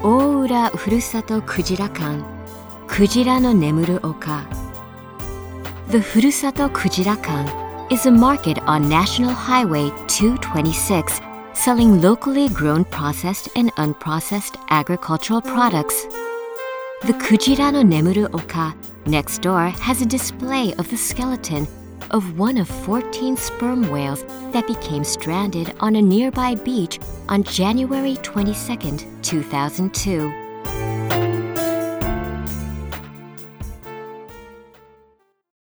大浦ふるさとクジラ館、クジラの眠る丘。The Furusato Kujirakan is a market on National Highway 226 selling locally grown processed and unprocessed agricultural products. The Kujira no Nemuru Oka next door has a display of the skeleton of one of 14 sperm whales that became stranded on a nearby beach on January 22, 2002.